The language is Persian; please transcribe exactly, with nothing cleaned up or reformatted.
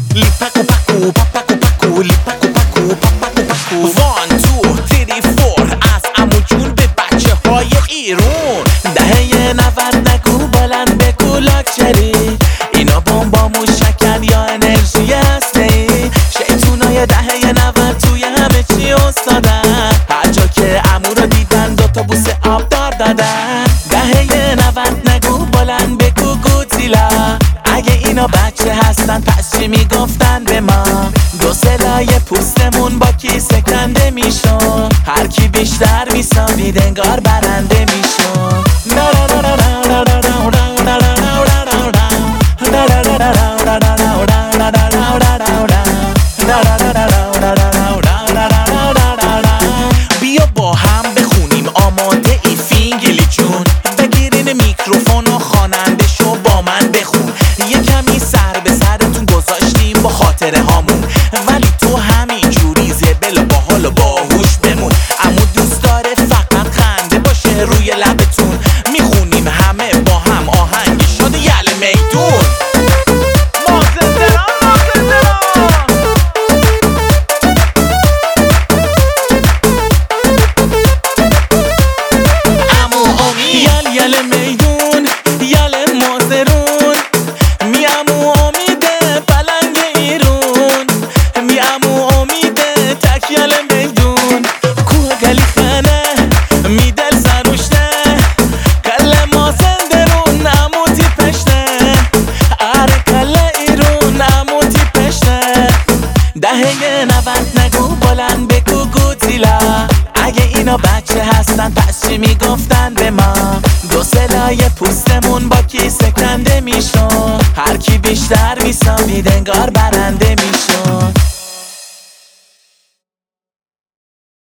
لیپکو پکو پپکو پکو لیپکو پکو پپکو پکو وان تو تری فور از عمو جون به بچه های ایرون. دهه نود نگو بلند بگو لاکچری، اینا بمبا موشکن یا انرژی هسته‌ای. شیطونای دهه نود توی همه چی استادن، هر جا که عمو رو دیدن دوتا بوس آب دار دادن. دهه نود نگو بلند بگو گودزیلا، اگه اینا بچه هستن پس چی میگفتن به ما؟ دو سلای پوستمون با کیسه کنده میشون، هر کی بیشتر میسابید انگار برنده میشون. بیا با هم بخونیم آماده ای فینگلی جون، بگیرین میکروفون و خواننده شو با من بخون. یه کمی سر به سرتون گذاشتیم با خاطره هامون، ولی تو همین جوری زبل و باحال و باهوش بمون. عمو دوست داره فقط خنده باشه روی لبتون، میخونیم همه با هم آهنگی شده یله میدون. یله میدون یله مازرون، می امو امیده پلنگ ایرون، می امو امیده تک یله میدون. کوه گلی خانه می دل سروشته، کل مازندرون امو تی پشته، آره کل ایرون امو تی پشته. دهه نود نگو بلند بگو گودزیلا، اگه اینا بچه هستن پس چی میگفتن به ما؟ دو سلای پوستمون با کیسه کنده میشون، هر کی بیشتر میسابید انگار برنده میشون.